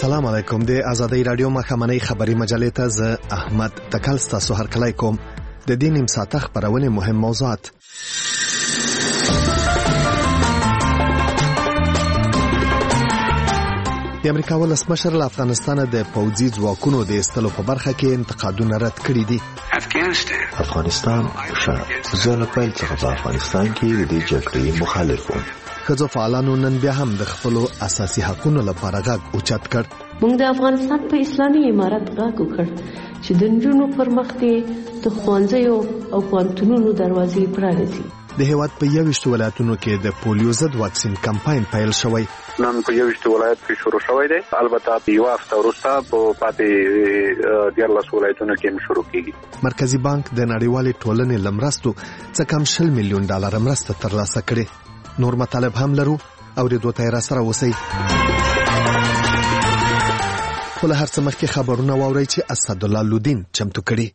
السلام علیکم. د آزادۍ رادیو مخامنۍ خبري مجلې ته زه احمد تکل ستاسو هرکلی کوم. د دې نیم ساعته خبرونه مهم موضوعات. د امریکا ولسمشر له افغانستان د پوځي ځواکونو د ایستلو په برخه کې انتقادونه رد کړي دي. افغانستان زه له پیل څخه په افغانستان کې د دې جګړې مخالف وم. ښځو فعالانو نن بیا هم د خپلو اساسي حقوقو لپاره غږ اوچت کړ. موږ د افغانستان په اسلامي امارت غږ وکړ چې د نجونو پر مخ د ښوونځیو او پوهنتونونو دروازې پرانیزي. د هېواد په 21 ولایتونو کې د پولیو ضد واکسین کمپاین پیل شوی. نن په 21 ولایت کې شروع شوی دی. البته یو هفته وروسته په پاتې 14 ولایتونو کې شروع کیږي. مرکزی بانک د نړیوالې ټولنې لمرستو څخه کم $100 میلیون مرسته ترلاسه کړې. نور مطالب هم لرو او د دوه تیر سره وسی. ول هر څه مخکې خبرونه واوري چې اسد الله لودین چمتو کړي.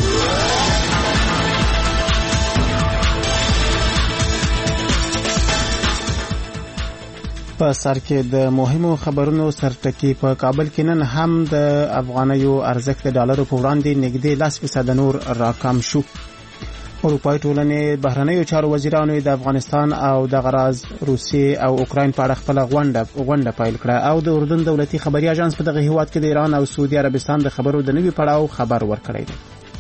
په سر کې د مهمو خبرونو سرټکی. په کابل کې نن هم د افغانیو ارزښت د ډالرو په وړاندې نږدې 10% نور راکم شو. اروپای ټولنې بهرنیو چارو وزیرانو د افغانستان او د غراز روسیې او اوکراین په اړه خپل غونډه پیل کړه او د اردن دولتي خبري اژانس په دغه هیواد کې د ایران او سعودي عربستان د خبرو د نوي پړاو خبر ورکړی دی.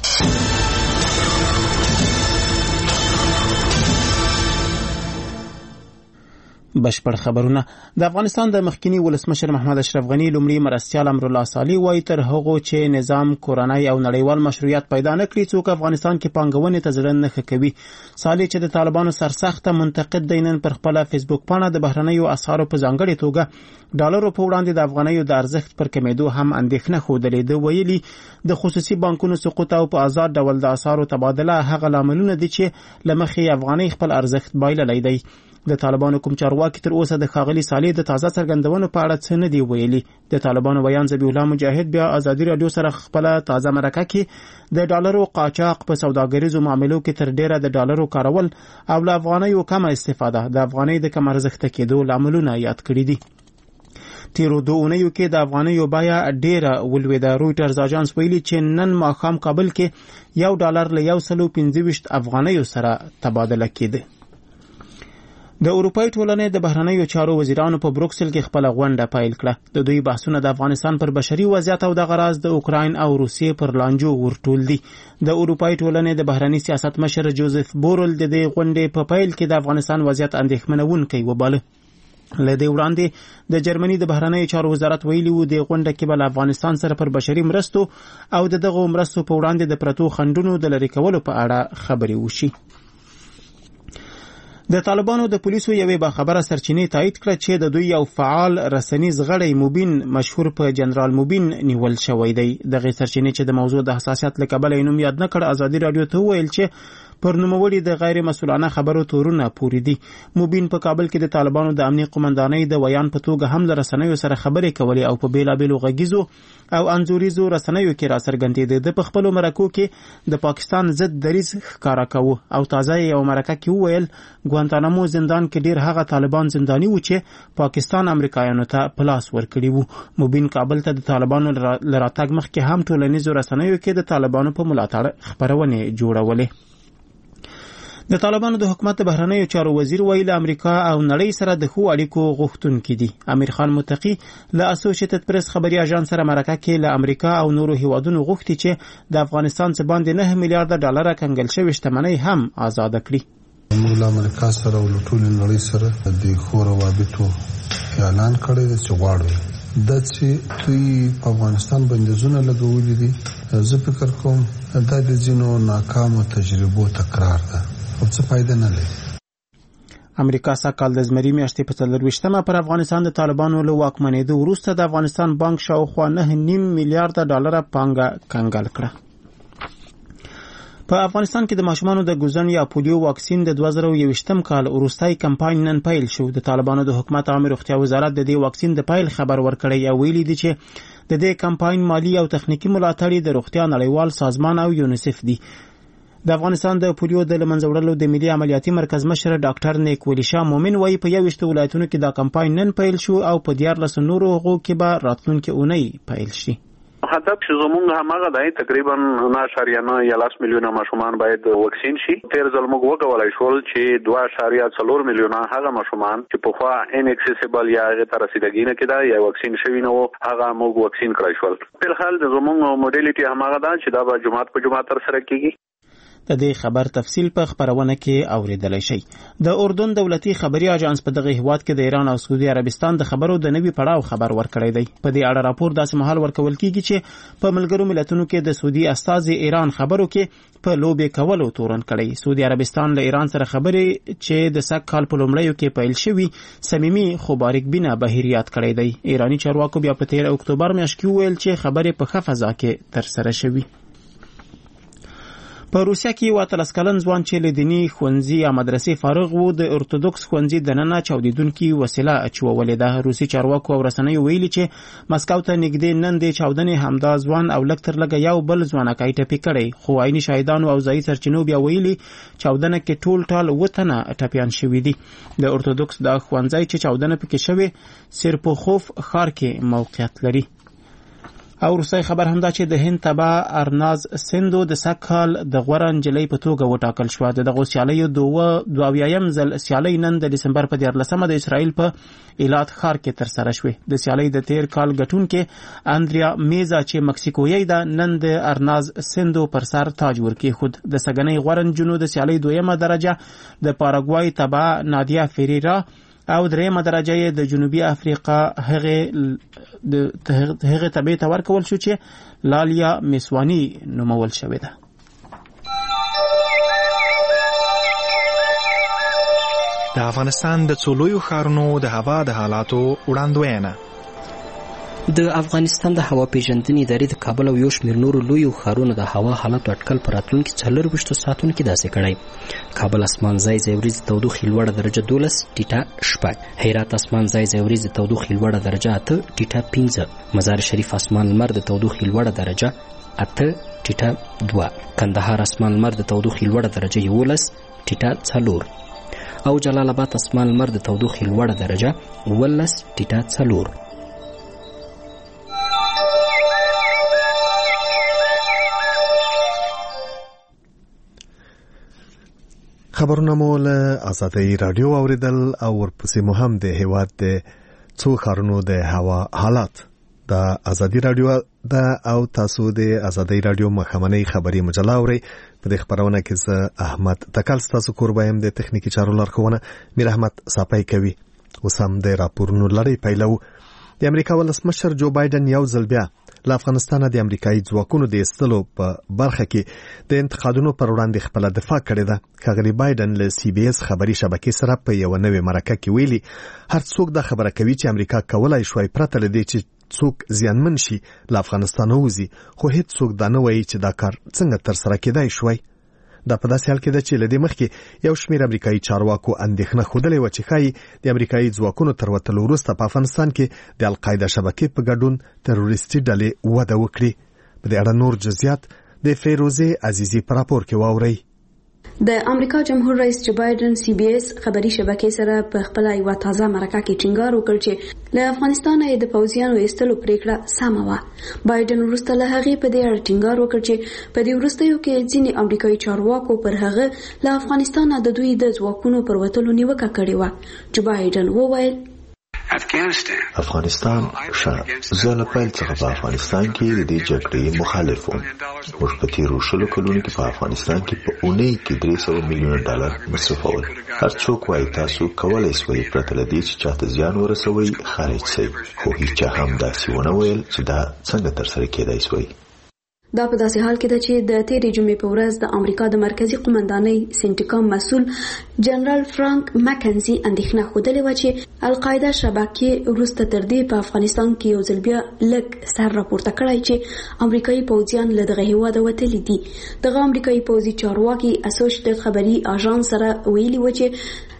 بشپړ خبرونه. د افغانستان د مخکنی ولسمشر محمد اشرف غنی لومړي مرستیال امر الله صالح وایي تر هغه چې نظام کورنۍ او نړیوال مشروعیت پیدا نکړي څوک افغانستان کې پانګونې ته ځل نه کوي. صالح چې د طالبانو سرسخته منتقد دینن پر خپل فیسبوک باندې د بهرنیو اسعارو په ځانګړي توګه ډالرو په وړاندې د افغانیو د ارزښت پر کمیدو هم اندېښنه خوده لیده. ویلي د خصوصي بانکونو سقوط او په آزاد ډول د اسعارو تبادله هغه لاملونه دي چې لمخې افغاني خپل ارزښت بایللی دی. د طالبانو کوم چارواکي تر اوسه د ښاغلي صالح د تازه څرګندونو په اړه څه نه دی ویلي. د طالبانو بیان ذبیح الله مجاهد بیا ازادي رادیو سره خپل تازه مرکه کې د ډالرو قاچاق په سوداګریزو معاملو کې تر ډیره د ډالرو کارول او له افغانیو کم استفاده د افغانۍ د کم ارزښت کېدو لاملونه یاد کړی دي. تیرو دوونیو کې د افغانیو بیا ډیره ولویده. رویټرز اژانس ویلي چې نن ماښام کابل کې $1 له 125 افغانیو سره تبادله کېده. د اروپای ټولنې د بهرنیو چارو وزیرانو په بروکسل کې خپل غونډه پیل کړه. د دوی بحثونه د افغانستان پر بشري وضعیت او د غراز د اوکراین او روسیې پر لانجو ورټول دي. د اروپای ټولنې د بهرنی سیاست مشر جوزف بورل د دې غونډې په پیل کې د افغانستان وضعیت اندېښمنونکی وباله. لدې وړاندې د جرمني د بهرنیو چارو وزارت ویلي و د غونډه کې بل افغانستان سره پر بشري مرستو او دغه مرستو په وړاندې د پرتو خندونو د لری کولو په اړه خبرې وشي. د طالبانو د پولیسو یوې باخبره سرچینې تایید کړه چې د دوی یو فعال رسنیز غړی مبین مشهور په جنرال مبین نیول شوی دی. دغه سرچینې چې د موضوع د حساسیت له کبله نوم یاد نه کړ ازادي رادیو ته ویل چې پر نوموړي د غیر مسؤلانه خبرو تورونه پوری دي. مبین په کابل کې د طالبانو د امنیت قومندانۍ د ویان په توګه هم له رسنیو سره خبرې کولې او په بیلابیلو غږیزو او انځوریزو رسنیو کې را څرګندېده. د خپل مرکو کې د پاکستان ضد دریځ ښکارا کوي او تازه یو مرکه کې وویل ګوانتانامو زندان کې ډیر هغه طالبان زنداني و چې پاکستان امریکایانو ته پلاس ورکړي وو. مبین کابل ته د طالبانو لراتګ مخکې هم ټولنیزو رسنیو کې د طالبانو په ملاتړ خبرونه جوړولې. د طالبانو د حکومت بهرنیو چارو وزیر ویل امریکا او نړۍ سره د ښو اړیکو غوښتونکي دي. امیر خان متقی له اسوسییټډ پریس خبري اژانس سره مرکه کې له امریکا او نورو هیوادونو غوښتي چې د افغانستان څخه باندې $9 میلیارډ کنګل شوی شتمنۍ هم آزاد کړي. موږ له امریکا سره او ټول نړۍ سره د ښو روابطو اعلان کړی دی چې غواړي د چې دوی په افغانستان باندې زونه لګولې دي. زه فکر کوم دا د ځینو ناکامو تجربو تکرار ده او څه فائدہ نه لري. امریکا سږکال د زمري میاشتې په 24مه پر افغانستان د طالبانو له واکمنېدو وروسته د افغانستان بانک شاوخوا $9.5 میلیارډ پانګه کنګل کړه. په افغانستان کې د ماشومانو د ګوزن یا پولیو واکسین د 2021م کال وروستۍ کمپاین نن پیل شو. د طالبانو د حکومت عامه روغتیا وزارت د دې واکسین د پیل خبر ورکړی او ویلي دي چې د دې کمپاین مالی او تخنیکی ملاتړ د روغتیا نړیوال سازمان او یونیسف دي. د افغانستان د پولیو د لمنځه وړلو د ملي عملیاتي مرکز مشر ډاکټر نیک ولی شاه مومن وایي په 21 ولایتونو کې دا کمپاین نن پیل شو او په 14 نورو هغو کې به راتلونکي اونۍ پیل شي. هدف چې زموږ همغه دی تقریبا 9.9 میلیونه ماشومان باید واکسین شي. تیر ځل موږ وکولای شول چې 2.4 میلیونه هغه ماشومان چې په خوا ان اکسیسیبل یا هغه تر رسیدګي نه کېده یا واکسین شوی نه وو هغه موږ واکسین کړی شول. په حال د زموږ موډیلیټي همغه ده چې دا به جمعات په جمعات تر سره کیږي. د دې خبر تفصیل په خبرونه کې اوریدلای شي. د اردن دولتي خبري اژانس په دغه هیواد کې د ایران او سعودي عربستان د خبرو د نوي پړاو خبر ورکړی دی. په دې اړه راپور داسې مهال ورکول کیږي چې په ملګرو ملتونو کې د سعودي استازي ایران خبرو کې په لوبې کولو تورن کړی. سعودي عربستان له ایران سره خبرې چې د سږ کال په لومړیو کې پیل شوي صمیمي خو باریکبینه بهیریات کړی دی. ایرانی چارواکو بیا په 13 اکتوبر میاشت کې ویل چې خبرې په ښه فضا کې ترسره شوي. په روسیا کې 13 کلن ځوان چې له دیني ښوونځي یا مدرسې فارغ وو د ارتودوکس ښوونځي دننه چاودیدونکي وسیله اچولې ده. روسي چارواکو او رسنیو ویلي چې مسکو ته نږدې نن د چاودنې همدا ځوان او لږ تر لږه یو بل ځوانکی ټپي کړی، خو عیني شاهدانو او ځایي سرچینو بیا ویلي چاودنه کې ټول ټال 7 تنه ټپیان شوي دي. د ارتودوکس دا ښوونځی چې چاودنه پکې شوې سیرپوخوف ښار کې موقعیت لري. او روسي خبر هم دا چې د هند تبع ارناز سندو د سکهال د غوره نجلۍ په توګه وټاکل شو. دغه سیالۍ 22م ځل سیالۍ نن د دسمبر په 14مه د اسرائیل په ایلات ښار کې تر سره شوې. د سیالۍ د تیر کال ګټونکې اندریا میزا چې مکسیکویي ده نن د ارناز سندو پر سر تاج ورکېښود. د سګنۍ غوره نجونو د سیالۍ 2مه درجه د پاراګوای تبع نادیا فریرا او 3مه درجه د جنوبي افریقا هغه تبع ته ورکول شو چې لالیا میسوانی نومول شوې ده. د افغانستان د څلورو ښارونو د هوا د حالاتو وړاندوینه. د افغانستان د هوا پیژندنې ادارې د کابل او یو شمېر نورو لویو ښارونو د هوا حالاتو اټکل په راتلونکي 24 ساعتونو کې داسې کړی. کابل اسمان ځای ځای وریځې تودوخې لوړه درجه 12 ټیټه 6. هرات اسمان ځای ځای وریځې تودوخې لوړه درجه 8 ټیټه 5. مزار شریف اسمان لمر د تودوخې لوړه درجه 8 ټیټه 2. کندهار اسمان لمر د تودوخې لوړه درجه 11 ټیټه 4 او جلال آباد اسمان لمر د تودوخې لوړه درجه 11 ټیټه 4. خبرونه مو له آزادۍ رادیو اوریدل او ورپسې مو هم د هیواد د څو ښارونو د هوا حالات. د آزادۍ رادیو د او تاسو د آزادۍ رادیو مخامنۍ خبري مجله اورئ. په دې خبرونه کې زه احمد تکل ستاسو کوربایم د تخنیکی چارو لارښوونه میر احمد صاپای کوي. اوس هم د راپورونو لړۍ پیلو. د امریکا ولسمشر جو بایدن یو ځل بیا له افغانستان د امریکایي ځواکونو د ایستلو په برخه کې د انتقادونو پر وړاندې خپل دفاع کړې ده. ښاغلي بایدن له سی بي اس خبري شبکې سره په یو نوې مرکه کې ویلي هر څوک دا خبره کوي چې امریکا کولای شوی پرته له دې چې څوک زیانمن شي له افغانستان ووځي، خو هیڅ څوک دا نه وایي چې دا کار څنګه ترسره کېدای شوی. دا په داسې حال کې ده چې له دې مخکې یو شمېر امریکایي چارواکو اندېښنه ښودلې وه چې ښایي د امریکایي ځواکونو تر وتلو وروسته په افغانستان کې د القاعده شبکې په ګډون تروریستي ډلې وده وکړي. په دې اړه نور جزئیات د فیروزې عزیزي په راپور کې واورئ. د امریکا جمهور رئیس جو بایدن سی بي اس خبري شبکې سره په خپل یو تازه مرکه کې ټینګار وکړ چې له افغانستان د پوځیانو ایستلو پریکړه سمه وه. بایدن وروسته له هغې په دې اړه ټینګار وکړ چې په دې وروستیو کې ځینې امریکایي چارواکو پر هغه له افغانستان د دوی د ځواکونو پر وتلو نیوکه کړې وه. جو بایدن وویل افغانستان زه له پیل څخه په افغانستان کې د دې جګړې مخالف وم. موږ په تیرو 20 کلونو کې په افغانستان کې په اونۍ کې 300 میلیون ډالر مصرفول. هر څوک وایي تاسو کولای شئ پرته له دې چې چاته زیان ورسوي خارج شئ، خو هیڅ هم داسې ونه ویل چې دا څنګه ترسره کېدای شوی. دا په داسې حال کې ده چې د تیرې جمعې په ورځ د امریکا د مرکزی قومندانۍ سنټیکام مسؤل جنرال فرانک مکنزي اندېښنه ښودلې وه چې القاعده شبکې وروسته تر دې په افغانستان کې یو ځل بیا لږ سر راپورته کړی چې امریکایي پوځیان له دغه هیواده وتلي دي. دغه امریکایي پوځي چارواکي اسوشیټډ خبري اژانس سره ویلي و چې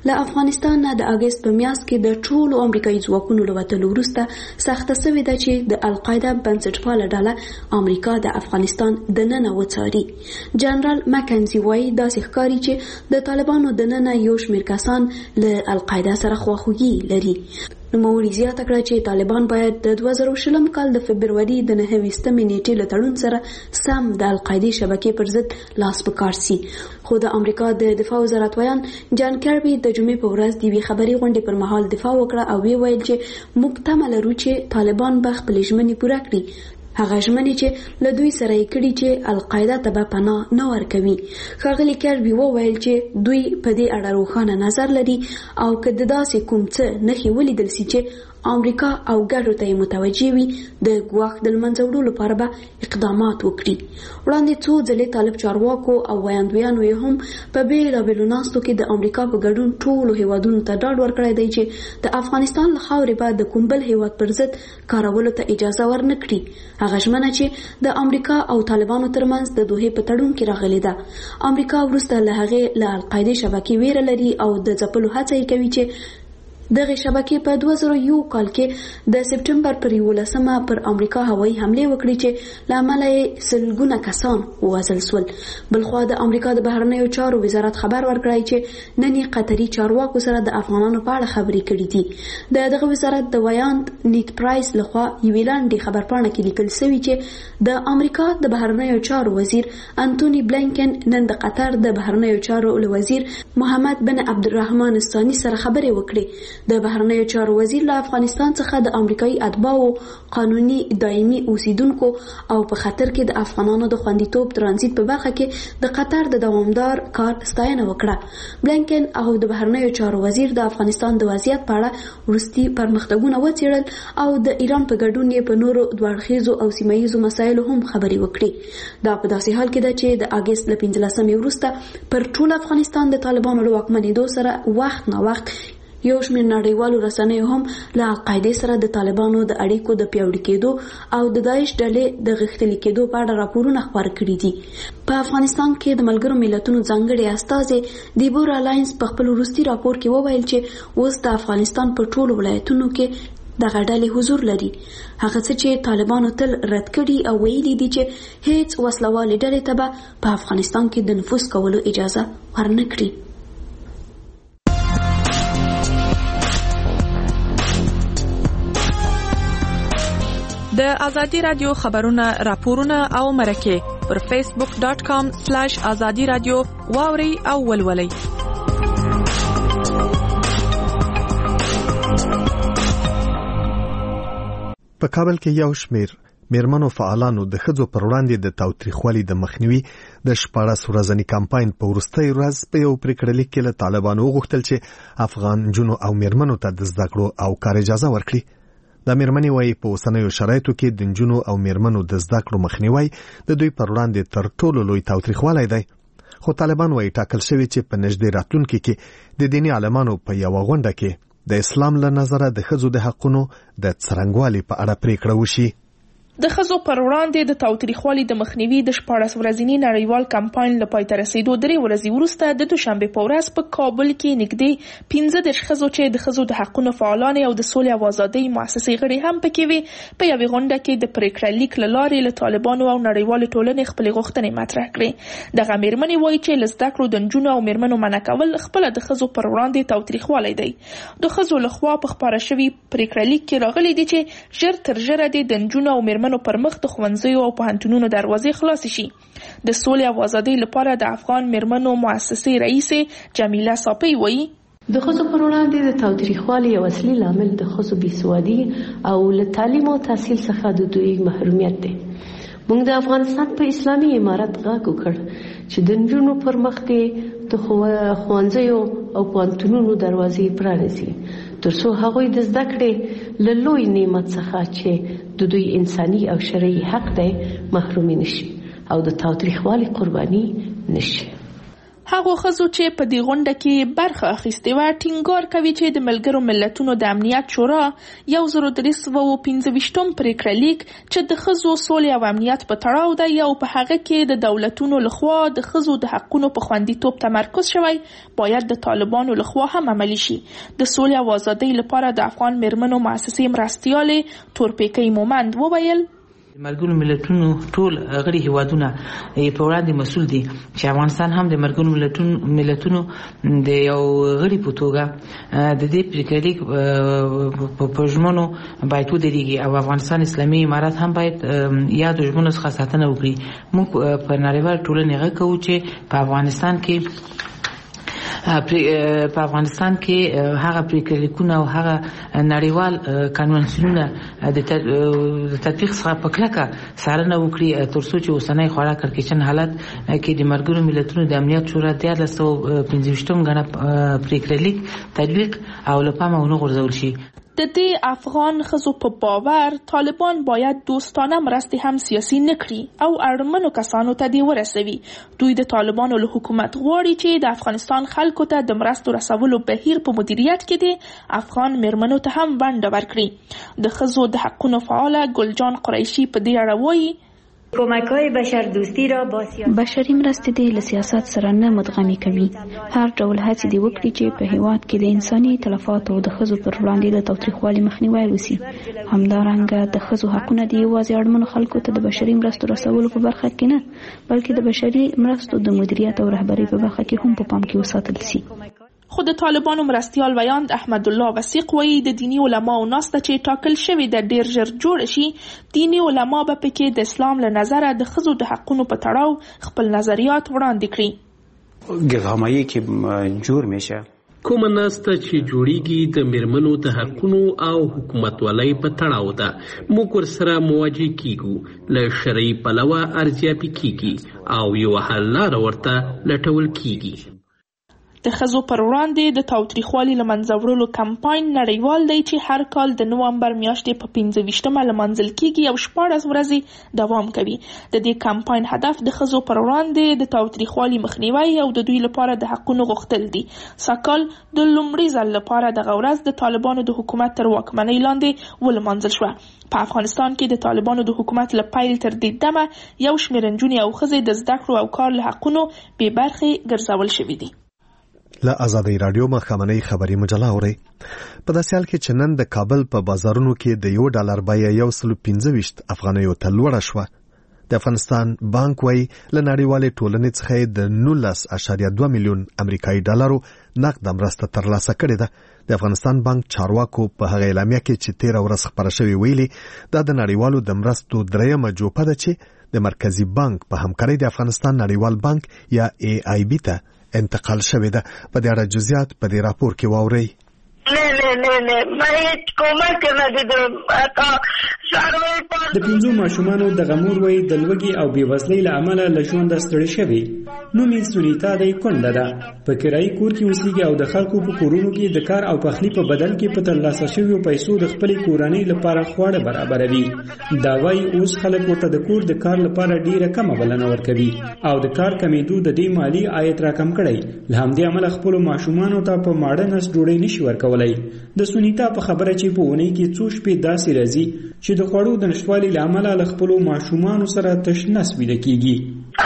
له افغانستان نه د اگست په میاشت کې د ټولو امریکایي ځواکونو له وتلو وروسته سخته شوې ده چې د القاعده بنسټپاله ډله امریکا د افغانستان دننه وڅاري. جنرال مکنزي وایي داسې ښکاري چې د طالبانو دننه یو شمېر کسان له القاعده سره خواخوږي لري. نوموړي زیاته کړه چې طالبان باید د 2020 کال د فبروري د 29 نیټې له تړون سره سم د القاعده شبکې پر ضد لاس په کار سي. خو د امریکا د دفاع وزارت ویان جان کیربي د جمعې په ورځ د یوې خبري غونډې پر مهال دفاع وکړه او ویل چې موږ تمه لرو چې طالبان به خپلې ژمنې پوره کړي، هغه ژمنې چې له دوی سره یې کړي چې القاعده ته به پناه نه ورکوي. ښاغلي کیربي وویل چې دوی په دې اړه روښانه نظر لري او که د داسې کوم څه نښې ولیدل سي چې امریکا او ګټو ته یې متوجه وي د ګواښ د لمنځه وړلو لپاره به اقدامات وکړي. وړاندې څو ځلې طالب چارواکو او ویاندویانو یې هم په بېلابېلو ناستو کې د امریکا په ګډون ټولو هیوادونو ته ډاډ ورکړی دی چې د افغانستان له خاورې به د کوم بل هیواد پر ضد کارولو ته اجازه ورنه کړي. هغه ژمنه چې د امریکا او طالبانو ترمنځ د دوحې په تړون کې راغلې ده. امریکا وروسته له هغې له القاعدې شبکې ویره لري او د ځپلو هڅه یې کوي چې دغه شبکې په 2001 کال کې د سپټمبر پر 11 پر امریکا هوایي حمله وکړي چې لامل یې سلګونه کسان ووژل شول. بلخوا د امریکا د بهرنیو چارو وزارت خبر ورکړی چې نن یې قطري چارواکو سره د افغانانو په اړه خبرې کړې دي. دغه وزارت د ویاند نیت پرایس لخوا یوې لاندې خبرپاڼه کې لیکل شوی چې د امریکا د بهرنیو چارو وزیر انټونی بلینکن نن د قطر د بهرنیو چارو وزیر محمد بن عبدالرحمن الثاني سره خبرې وکړي. د بهرنیو چارو وزیر له افغانستان څخه د امریکایي اتباعو قانوني دایمي اوسیدونکو او په خطر کې د افغانانو د خوندیتوب ترانزیت په برخه کې د قطر د دوامدار کار ستاینه وکړه. بلینکن او د بهرنیو چارو وزیر د افغانستان د وضعیت په اړه وروستي پرمختګونه وڅېړل او د ایران په ګډون یې په نورو دوړخیزو او سیمهییزو مسایلو هم خبرې وکړي. دا په داسې حال کې ده چې د اگست له 15 وروسته پر ټول افغانستان د طالبانو له واکمنېدو سره وخت نه وخت یو شمېر نړیوالو رسنیو هم له القاعدې سره د طالبانو د اړیکو د پیاوړي کېدو او د داعش ډلې د غښتلي کېدو په اړه راپورونه خپاره کړي دي. په افغانستان کې د ملګرو ملتونو ځانګړي استازي دیبورا لاینز په خپل وروستي راپور کې وویل چې اوس د افغانستان په ټولو ولایتونو کې دغه ډلې حضور لري. هغه څه چې طالبانو تل رد کړي او ویلي دي چې هیڅ وسلوالې ډلې ته به په افغانستان کې د نفوذ کولو اجازه ورنه کړي. د ازادي رادیو خبرونه راپورونه او مرکه پر facebook.com/azadi radio واوري او ولولي. په کابل کې یو شمېر میرمنو فعالانو د ښځو پر وړاندې د تاوتریخوالي د مخنیوي د 14 ورځني کمپاین په وروستۍ ورځ په یو پریکړه لیک کې له طالبانو وغوښتل چې افغان جنو او میرمنو ته د زده کړو او کار اجازه ورکړي. د میرمنې وایي په اوسنیو شرایطو کې د نجونو او میرمنو د زده کړو مخنیوي د دوی پر وړاندې تر ټولو لوی تاوتریخوالی دی. خو طالبان وایي ټاکل شوی چې په نږدې راتلونکي کې د دیني عالمانو په یوه غونډه کې د اسلام له نظره د ښځو د حقونو د څرنګوالي په اړه پریکړه وشي. د ښځو پر وړاندې د تاوتریخوالي د مخنیوي د 14 ورځني نړیوال کمپاین له پای ته رسیدو 3 ورځې وروسته د دوشنبه په ورځ په کابل کې نږدې 15 ښځو چې د ښځو د حقونو فعالانې او د سولې او ازادۍ مؤسسې غړي هم پکې وي په یوې غونډه کې د پریکړه لیک له لارې له طالبانو او نړیوال ټولنې خپلې غوښتنې مطرح کړې. دغه میرمنې وایي چې له زده کړو د نجونو او میرمنو منع کول خپله د ښځو پر وړاندې تاوتریخوالی دی. د ښځو لخوا په خپاره شوي پریکړه لیک کې راغلي دي چې ژر تر ژره د نجونو او میرمنو پر مخ د ښوونځیو او پوهنتونونو دروازې خلاصې شي. د سولې او ازادۍ لپاره د افغان میرمنو مؤسسې رئیسې جمیله صافی وایي د ښځو پر وړاندې د تاوتریخوالي یو اصلي لامل د ښځو بېسوادي او له تعلیم او تحصیل څخه د دوی محرومیت دی. موږ د افغانستان په اسلامي امارت غږ وکړ چې د نجونو پر مخ دې د ښوونځیو او پوهنتونونو دروازې پرانیزي ترڅو هغوی د زده کړې له لوی نعمت څخه چې د دوی انساني او شرعي حق دی محرومي نشي او د تاوتریخوالي قرباني نشي. هغه ښځو چې په دې غونډه کې برخه اخیستې وه ټینګار کوي چې د ملګرو ملتونو د امنیت شورا 1325 پریکړه لیک چې د ښځو سولې او امنیت په تړاو دی او په هغه کې د دولتونو لخوا د ښځو د حقونو په خوندیتوب تمرکز شوی باید د طالبانو لخوا هم عملي شي. د سولې او ازادۍ لپاره د افغان میرمنو مؤسسې مرستیالې تورپیکۍ مومند وویل مرګونو ملتونو ټول غړي هیوادونه په وړاندې مسؤل دي چې افغانستان هم د مرګونو ملتونو د یو غړي په توګه د دې پریکړې لیک په ژمنو باید ودرېږي او افغانستان اسلامي امارات هم باید یاد ژمنو څخه ساتنه وکړي. موږ په نړیوال ټولنې غږ کوو چې په افغانستان کې هغه پریکړې لیکونه او هغه نړیوال کنونسیونونه د تطبیق څخه په کلکه څارنه وکړي ترڅو چې اوسنی خورا کړکېچن حالت کې د مرګونو ملتونو د امنیت شورا 1325 غنه پریکړې لیک تطبیق او له پامه ونه غورځول شي. د دې افغان ښځو په باور طالبان باید دوستانه مرستې هم سیاسي نکړي او اړمنو کسانو ته دې ورسوي. دوی د طالبانو له حکومت غواړي چې د افغانستان خلکو ته د مرستو رسولو بهیر په مدیریت کې د افغان میرمنو ته هم ونډه ورکړي. د ښځو د حقونو فعاله ګلجان قریشي په دې اړه وایي کمک‌های بشردوستی را با بشري مرستې د سیاست سره نه مدغمي کوي. هر ډول هڅې دې وکړي چې په هیواد کې د انساني تلفاتو او د ښځو پر وړاندې د تاوتریخوالي مخنیوی وشي. همدارنګه د ښځو حقونه د یوازې اړمنو خلکو ته د بشري مرستو رسولو په برخه کې نه بلکې د بشري مرستو د مدیریت او رهبرۍ په برخه کې هم په پام کې وساتل شي. خو د طالبانو مرستیال ویاند احمد الله وثیق وایي د دینی علماو ناسته چې ټاکل شوې د ډیر ژر جوړ شي دینی علما به پکې د اسلام له نظره د ښځو د حقونو په تړاو خپل نظریات وړاندې کړي. گفتگوهایی که جور میشه کومه ناسته چې جوړیږي د میرمنو د حقونو او حکومتولۍ په تړاو ده موږ ورسره مواجه کیږو له شرعي پلوه ارزیابي کیږي او یو حل لاره ورته لټول کیږي. د ښځو پر وړاندې د تاوتریخوالي له منځه وړلو کمپاین نړیوال دی چې هر کال د نوامبر میاشتې په 15مه لمانځل کیږي او 14 ورځې دوام کوي. د دې کمپاین هدف د ښځو پر وړاندې د تاوتریخوالي مخنیوی او د دوی لپاره د حقونو غوښتل دي. ساکال د لومړي ځل لپاره دغه ورځ د طالبانو د حکومت تر واکمنۍ لاندې ولمانځل شوه. په افغانستان کې د طالبانو د حکومت له پیل تر دې دمه یو شمېر نجونې او ښځې د زده کړو او کار له حقونو بې برخې ګرځول شوي دي. له آزادۍ رادیو مخامنۍ خبري مجله اوري. په داسې حال کې چې نن د کابل په بازارونو کې د $1 بیه 125 افغانیو ته لوړه شوه. د افغانستان بانک وايي له نړیوالې ټولنې څخه د 19.2 میلیون امریکایي ډالرو نقد مرسته ترلاسه کړې ده. د افغانستان بانک چارواکو په هغه اعلامیه کې چې 13 ورځ خبره شوې ویلي دا د نړیوالو د مرستو درېیمه جوپه ده چې د مرکزی بانک په همکارۍ د افغانستان نړیوال بانک یا AIB ته انتقال شوی ده. په دې اړه جزئیات په دې راپور کې واورئ. نه ما هیڅ کومک نه دیدم. د 5 ماشومانو د غمور وای د لوګي او بیوزلۍ له امله له ژوند ستړي شوی. نو می سونیتا د کونډه ده په کرایي کور کې اوسېږي او د خلکو په کورونو کې د کار او پخلی په بدل کې په ترلاسه شویو پیسو د خپل کورنۍ لپاره خواړه برابروي. دا وای اوس خلک ورته د کور د کار لپاره ډیره کمه بلنه ورکوي او د کار کمیدو د دې مالی عاید راکم کړي. له همدې امله خپل ماشومانو ته په ماډرن نس ډوډۍ نشي ورکولای. د سونیتا په خبره چې په اونۍ کې څو شپې داسې راځي چې د خوړو د نشټوالي له امله له خپلو ماشومانو سره تشنس ویده کیږي.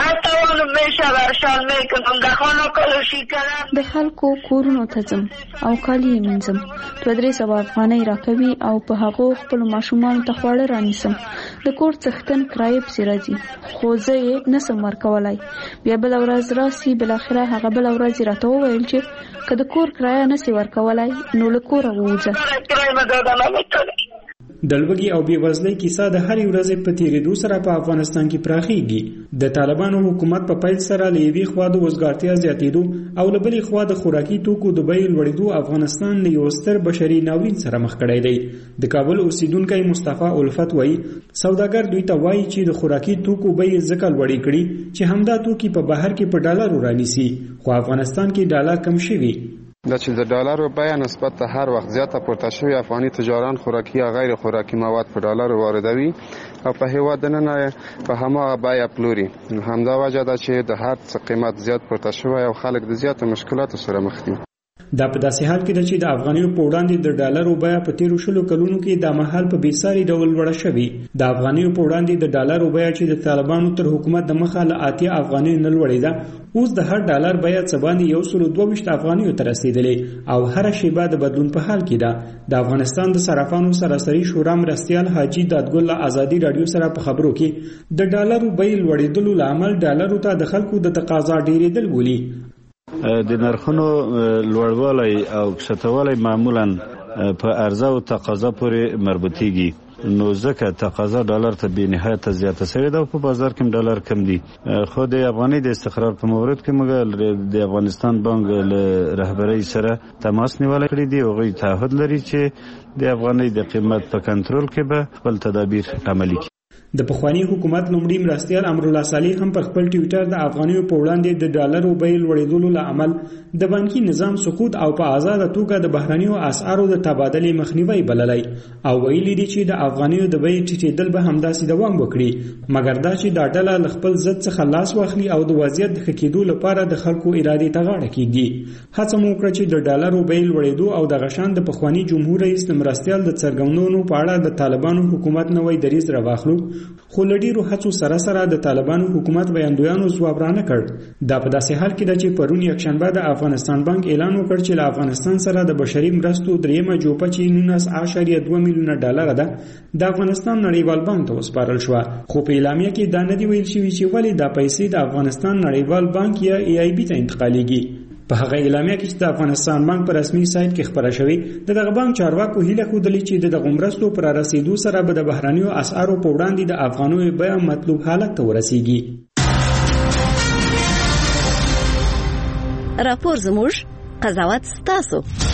د خلکو کورونو ته ځم او کالي یې مینځم. 200 افغانۍ راکوي او په هغو خپلو ماشومانو ته خواړه رانیسم. د کور څښتن کرایه پسې راځي خو زه یې نسم ورکولای. بیا بله ورځ راسي. بالاخره هغه بله ورځ یې راته وویل چې که د کور کرایه نسي ورکولای نو له کوره ووځه. د لوګي او بیوزلۍ کیسه د هرې ورځې په تیریدو سره په افغانستان کې پراخیږي. د طالبانو حکومت په پیل سره له یوې خوا د وزګارتیا زیاتېدو او له بلې خوا د خوراکي توکو د بیې لوړېدو افغانستان له یو ستر بشري ناورین سره مخ کړی دی. د کابل اوسیدونکی مصطفی الفت وایي سوداګر دوی ته وایي چې د خوراکي توکو بیې ځکه لوړې کړي چې همدا توکي په بهر کې په ډالرو رانیسي خو افغانستان کې ډالر کم شوي. د چې د ډالرو بیه نسبت ته هر وخت زیاته پورته شوی افغاني تجاران خوراکي یا غیر خوراکي مواد په ډالرو واردوي او په هیواد دننه په هماغه بیه پلوري. همدا وجه ده چې د هر څه قیمت زیات پورته شوی او خلک د زیاتو مشکلاتو سره مخ دي. دا په داسې حال کې ده چې د افغانیو په وړاندې د ډالرو بیه په تیرو 10 کلونو کې د مهال په بیساري ډول لوړه شوې. د افغانیو په وړاندې د ډالرو بیه چې د طالبانو تر حکومت د مخه له 80 افغانیو نه لوړېده، اوس د هر ډالر بیه څه باندې 122 افغانیو ته رسیدلې او هر شیبه د بدلون په حال کې ده. د افغانستان د صرافانو سراسري شورا مرستیال حاجی دادګل ازادي رادیو سره په خبرو کې د ډالرو بیه لوړېدلو لامل ډالرو ته د خلکو د تقاضا ډېرېدل بولي. د نرخونو لوړوالی او کښتوالی معمولا په عرضه او تقاضا پورې مربوطیږي، نو ځکه تقاضا ډالر ته به نهایت زیاته شوې ده او په بازار کې ډالر کم دي. خو د افغاني د استقرار په مورد کې موږ د افغانستان بانک له رهبرۍ سره تماس نیولای کړی دی او غوښتي تعهد لري چې د افغاني د قیمت په کنټرول کې به خپل تدابیر عملي کړي. د پخوانی حکومت لومړي مرستیال امرالله صالح هم په خپل ټویټر د افغانیو په وړاندې د ډالرو بیې لوړېدلو لامل د بانکي نظام سقوط او په آزاده توګه د بهرنیو اسعارو د تبادلې مخنیوي بللی او ویلي دي چې د افغانیو د بیې ټیټېدل به همداسې دوام وکړي، مګر دا چې دا ډله له خپل ضد څخه لاس واخلي او د وضعیت د ښه کېدو لپاره د خلکو ارادې ته غاړه کېږدي. هڅه مو وکړه چې د ډالرو بیې لوړېدو او د غشان د پخوانی جمهور رئیس د مرستیال د څرګندونو په اړه د طالبانو حکومت نوی دریځ راواخلو، خو له ډېرو هڅو سره سره د طالبانو حکومت وړاندویانو ځواب رانه کړ. دا په داسې حال کې ده چې پرون یکشنبه د افغانستان بانک اعلان وکړ چې له افغانستان سره د بشري مرستو دریمه جوپه چې 19.2 میلیونه ډالر ده د افغانستان نړیوال بانک ته وسپارل شو. خو په اعلامیه کې دا نه دی ویل شوی چې ولې دا پیسې د افغانستان نړیوال بانک یا AIB ته انتقالیږي. په هغه اعلامیه کې چې د افغانستان بانک په رسمي سایت کې خبره شوې، دغه بانک چارواکو هیله ښودلې چې دغه مرستو پر رسیدو سره به د بهرنیو اسعارو په وړاندې د افغانیو بیه مطلوب حالت ته ورسیږي. راپور زموږ، قضاوت ستاسو.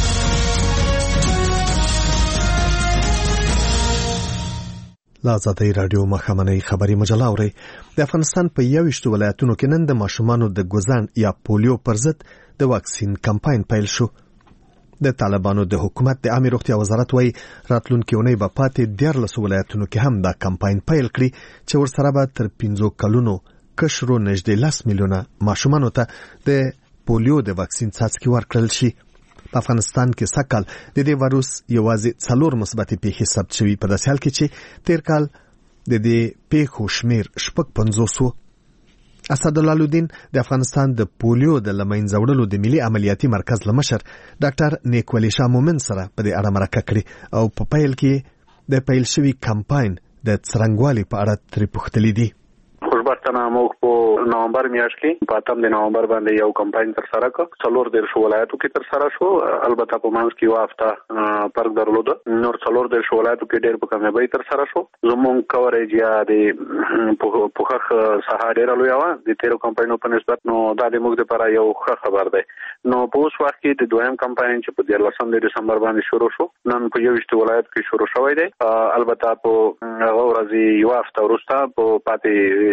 لا آزادۍ راډیو ماښامنۍ خبري مجله اورئ. د افغانستان په 21 ولایتونو کې نن د ماشومانو د ګوزن یا پولیو پر ضد د واکسین کمپاین پیل شو. د طالبانو د حکومت د عامه روغتیا وزارت وایي راتلونکې اونۍ به پاتې 14 ولایتونو کې هم دا کمپاین پیل کړي چې ورسره به تر 15 کلونو کشرو نږدې 10 میلیونه ماشومانو ته د پولیو د واکسین څاڅکي ورکړل شي. په افغانستان کې سږ کال د دې وایروس یوازې 4 مثبتې پیښې ثبت شوي، په داسې حال کې چې تیر کال د دې پیښو شمیر 50 و. اسدالله الدین د افغانستان د پولیو د لمنځه وړلو د ملي عملیاتي مرکز لمشر ډاکټر نیکولي شاه مومن سره په دې اړه مرکه کړې او په پیل کې د پیل شوي کمپاین د څرنګوالي په اړه ترې پوښتلي دي. خوشبختانه موږ په نومبر میاشت کې په 8 د نومبر باندې یو کمپاین تر سره کړ. 14 ولایتو کې تر سره شو، البته په منځ کې یو هفته فرق درلود. نور 14 ولایتو کې ډېر په کامیابی تر سره شو. زموږ کوریج یا د پوخخ ساحه ډېر لوی و د تیرو کمپاینونو په نسبت، نو دا د موږ لپاره یو ښه خبر دی. نو په اوس وخت کې د دویم کمپاین چې په 13 ډسمبر باندې شروع شو، نن په 21 ولایت کې شروع شوی دی. البته په هغه ورځ یو هفته وروسته په پاتې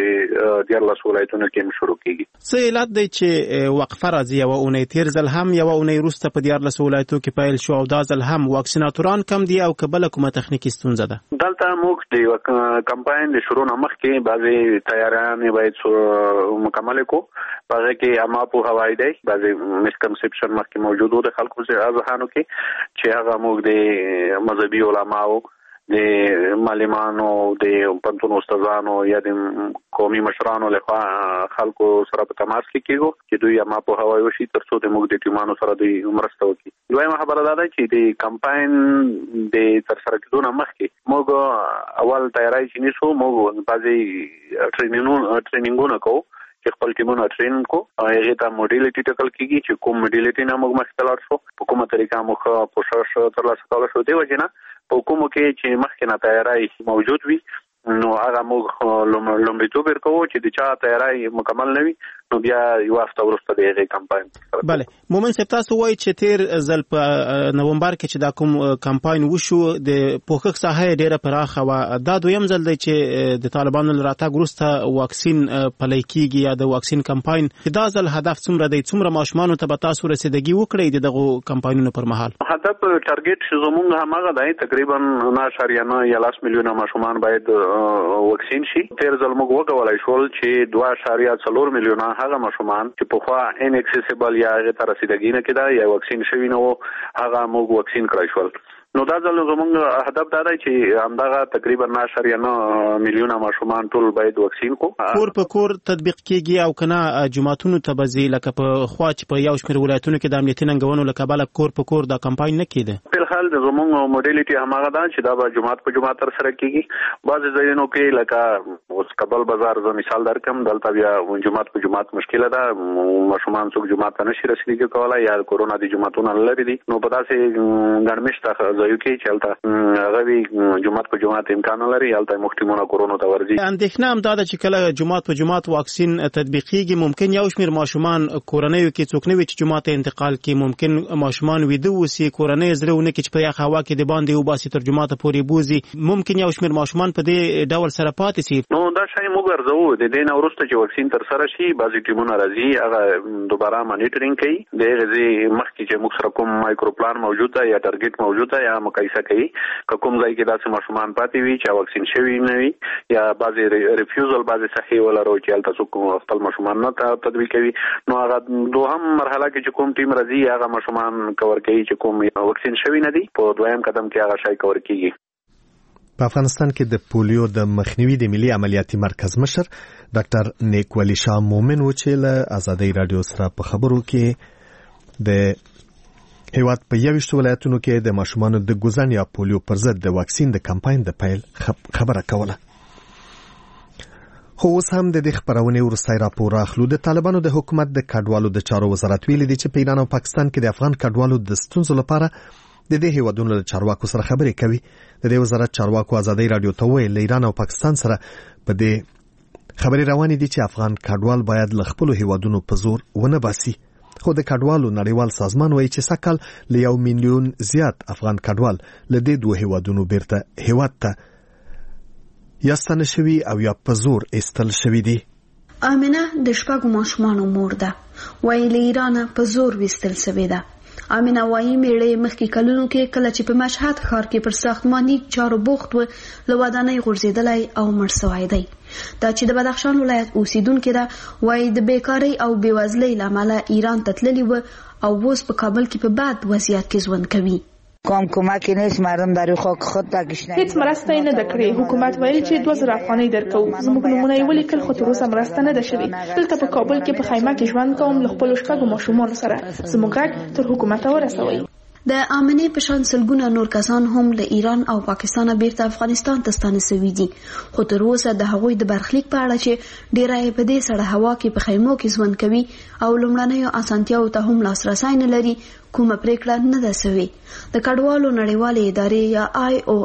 14 ولایتونو کې شروع کیږي. څه علت دی چې وقفه راځي او اونۍ تیر ځل هم یو اونۍ وروسته په 14 ولایتو کې پیل شو او دا ځل هم واکسیناتوران کم دي او کبل کومه تخنیکی ستونزه ده؟ دلته موږ د کمپاین د شروع نه مخکې بعضي تیاریانې باید مکمل کو. هغه کې اما په هوای دی بعضي مسکنسپشن مخکې موجود و د خلکو ذهنو کې چې هغه موږ د مذهبي علماو، د معلمانو، د پنځونو استادانو یا د قومي مشرانو لخوا خلکو سره په تماس کې کېږو چې دوی اما په هوای وشي ترڅو د موږ د ټیمانو سره دوی مرسته وکړي. دویمه خبره دا ده چې د کمپاین د تر سره کېدو نه مخکې موږ اول تیاری چې نیسو، موږ بعضي ټرینینګونه کوو چې خپل ټیمونه ټرین کو. هغه ته موډیلیټي ټاکل کیږي چې کوم موډیلیټي نه موږ مخکې لاړ شو، په کومه طریقه موږ پوښښ ترلاسه کول شو. دی وجه نه په کومو کې چې مخکې نه تیاری موجود وي نو هغه موږ لومړیتوب ورکوو چې د چا تیاری مکمل نه وي نو بیا یو هفته وروسته د هغې کمپاین. بله مومن صاحب تاسو وایي چې تیر ځل په نومبر کې چې دا کوم کمپاین وشو د پوښښ ساحه یې ډېره پراخه وه. دا دویم ځل دی چې د طالبانو له راتګ وروسته واکسین پلی کېږي یا د واکسین کمپاین. دا ځل هدف څومره دی؟ څومره ماشومانو ته به تاسو رسیدګي وکړئ د دغو کمپاینونو پر مهال؟ هدف ټارګټ زموږ هماغه دی، تقریبا 9.9 میلیونه ماشومان باید واکسین شي. تیر ځل موږ وکولای شول چې 2.4 میلیونه هغه ماشومان چې پخوا ان اکسیسیبل یا هغه ته رسیدګي نه کېده یا واکسین شوي نه وو هغه موږ واکسین کړای شول. نو دا ځل زموږ هدف دا دی چې همدغه تقریبا 9.9 میلیونه ماشومان ټول باید واکسین کو. کور په کور تطبیق کیږي او کنه جماعتونو ته بځي لکه په خوا چې په یو شمېر ولایتونو کې د امنیتي ننګونو له کبله کور په کور دا کمپاین نه کېده؟ په حال د زموږ موډیلیټي هماغه ده چې دا به جماعت په جماعت تر سره کیږي. بعضې ځایونو کې لکه اوس کابل بازار زه مثال درکم، دلته بیا جماعت په جماعت مشکله ده، ماشومان څوک جماعت ته نشي رسیدګي کولی یا کورونا د جماعتونه لرې دي. نو په داسې ګڼمشته ځایو کې چې هلته هغه وي جماعت په جماعت امکان لري، هلته محتمونه کورونو ته ورځي. اندېښنه هم دا ده چې کله جماعت په جماعت واکسین تطبیقیږي ممکن یو شمېر ماشومان کورنیو کې څوک نه وي چې جماعت ته انتقال کړي، ممکن ماشومان ویده اوسي، کورنۍ زړه ونه کړي چې په یخ هوا کې د باندې وباسي تر جماعته پورې بوځي، ممکن یو شمېر ماشومان په دې ډول سره پاتې سي. نو دا شی موږ ارزوو د دې نه وروسته چې واکسین تر سره شي بعضې ټیمونه راځي هغه دوباره مانیټرینګ کوي، د هغې ځای مخکې چې موږ سره کوم مایکرو پلان موجود ده یا ټارګټ موجود ده یا مقایسه کوي که کوم ځای کې داسې ماشومان پاتې وي چې واکسین شوي نه وي یا بعضې ریفیوزل بعضې صحیح ولرو چې هلته څوک خپل ماشومان نه تطبیقوي. نو هغه دوهم مرحله کې چې کوم ټیم راځي هغه ماشومان کور کوي چې کوم واکسین شوي نه دي، په دویم قدم کې هغه شی کور کیږي. په افغانستان کې د پولیو د مخنیوي د ملي عملیاتي مرکز مشر ډاکټر نیک ولی شاه مومن و چې له آزادۍ راډیو سره په خبرو کې د هیواد په 21 ولایتونو کې د ماشومانو د ګوزن یا پولیو پر ضد د واکسین د کمپاین د پیل خبره کوله. خو اوس هم د دې خبرونې وروستی راپور اخلو. د طالبانو د حکومت د کډوالو د چارو وزارت ویلي دی چې په ایران او پاکستان کې د افغان کډوالو د ستونزو لپاره د دې هیوادونو له چارواکو سره خبرې کوي. د دې وزارت چارواکو آزادۍ راډیو ته وویل له ایران او پاکستان سره په دې خبرې روانې دي چې افغان کډوال باید له خپلو هیوادونو په زور ونه باسي. خو د کډوالو نړیوال سازمان وایي چې سږ کال له 1 میلیون زیات افغان کډوال له دې دوه هیوادونو بیرته هیواد ته یا ستنه شوي او یا په زور ایستل شوي دي. آمنه د شپږو ماشومانو مور ده، وایي له ایرانه په زور ویستل شوې ده. آمنه وایي میړه مخکې کلونو کې کله چې په مشهد ښار کې پر ساختماني چارو بوخت و له ودانۍ غورځېدلی او مړ سوی دی. دا چې د بدخشان ولایت اوسیدونکې ده، وایي د بیکارۍ او بېوزلۍ له امله ایران ته تللې وه او اوس په کابل کې په بد وضعیت کې ژوند کوي. کام کمکی نیست، مردم در خاک خود تکشنه. هیڅ مرسته نه ده کړې. حکومت ویل چې 2000 افغانۍ درکوو. زموږ نومونه یې ولیکل خو تر اوسه مرسته نه ده شوې. دلته په کابل کې په خیمه کې ژوند کوم له خپلو شپږو ماشومانو سره. زموږ غږ تر حکومته ورسوئ. د آمنې په شان سلګونه نور کسان هم له ایران او پاکستان بیرته افغانستان ته ستانه شوي دي، خو تر اوسه د هغوی د برخلیک په اړه چې ډیری یې په دې سړه هوا کې په خیمو کې ژوند کوي او لومړنیو اسانتیاو ته هم لاسرسی نه لري کومه پریکړه نه ده شوې. د کډوالو نړیوالې ادارې یا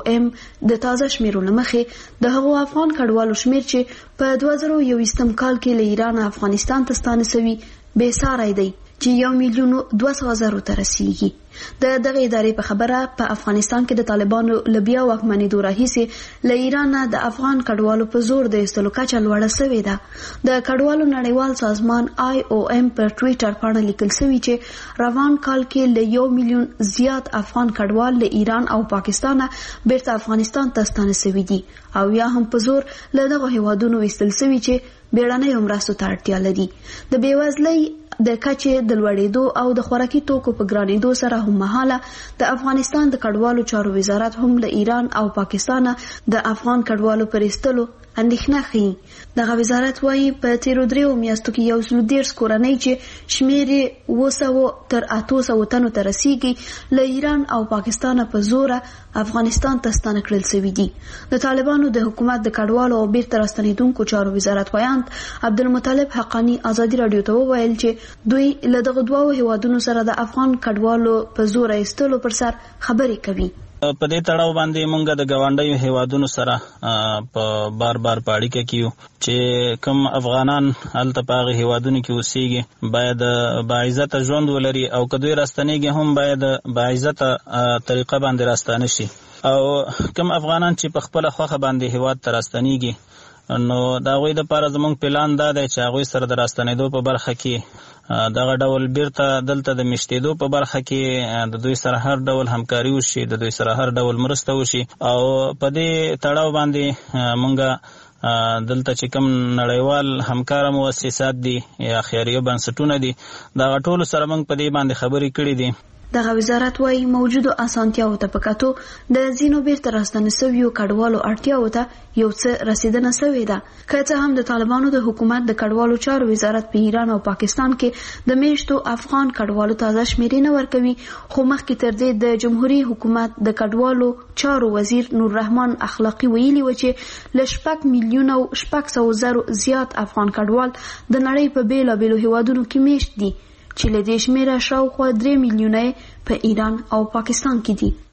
IOM د تازه شمیرو له مخې د هغو افغان کډوالو شمیر چې په 2021 کال کې له ایران افغانستان ته ستانه شوي بې ساری دی چې 1,200,000 ته رسیږي. د دغه ادارې په خبره په افغانستان کې د طالبانو له بیا واکمنېدو راهیسې له ایران د افغان کډوالو په زور د ایستلو کچه لوړه شوې ده. د کډوالو نړیوال سازمان IOM پر ټویټر باندې لیکل شوی چې روان کال کې له 1 میلیون زیات افغان کډوال له ایران او پاکستان بیرته افغانستان ته ستانه شوي دي او یا هم په زور له دغه هیوادونو ایستل شوي چې بیړنۍ مرستو ته اړتیا لري. د بېوزلۍ د کچې د لوړېدو او د خوراکي توکو په ګرانېدو سره هم مهاله د افغانستان د کډوالو چارو وزارت هم له ایران او پاکستان د افغان کډوالو پر ایستلو اندېښنه ښيي. دغه وزارت وایي په تیرو 3 میاشتو کې 130 کورنۍ چې شمیر یې 200 تر 800 تنو ته رسیږي له ایران او پاکستان په زوره افغانستان ته ستانه کړل شوي دي. د طالبانو د حکومت د کډوالو او بیرته راستنېدونکو چارو وزارت وایاند عبدالمطلب حقانی آزادي راډیو ته وویل چې دوی له دغه دوو هیوادونو سره د افغان کډوالو په زوره ایستلو پر سر خبرې کوي. په دې تړاو باندې مونږ د ګاونډیو هیوادونو سره په بار په اړیکه کې یو چې کوم افغانان هلته په هغه هیوادونو کې اوسېږي باید باعزته ژوند ولري او که دوی راستنېږي هم باید باعزته طریقه باندې راستانه شي او کوم افغانان چې په خپله خوښه باندې هیواد ته راستنېږي نو د هغوی دپاره زموږ پلان دا دی چې هغوی سره د راستنېدو په برخه کې دغه ډول بیرته دلته د میشتېدو په برخه کې د دوی سره هر ډول همکاري وشي، د دوی سره هر ډول مرسته وشي او په دې تړاو باندې مونږ دلته چې کوم نړیوال همکاره مؤسسات دي یا خیریه بنسټونه دي دغه ټولو سره مونږ په دې باندې خبرې کړې دي. دغه وزارت وايي موجودو اسانتیاو ته په کتو د ځینو بیرته راستنه سویو کډوالو اړتیاو ته یو څه رسیدنه سوې ده. که څه هم د طالبانو د حکومت د کډوالو چارو وزارت په ایران او پاکستان کې د میشتو افغان کډوالو تازه شمیرې نه ورکوي، خو مخکې تر دې د جمهوریت حکومت د کډوالو چارو وزیر نور رحمان اخلاقی ویلي و چې ل 6 میلیونه او 600 زره زیات افغان کډوال د نړۍ په بیلابیلو هیوادونو کې میشت دي چې له دې شمیره شاوخوا 3 میلیونه په ایران او پاکستان کې دي.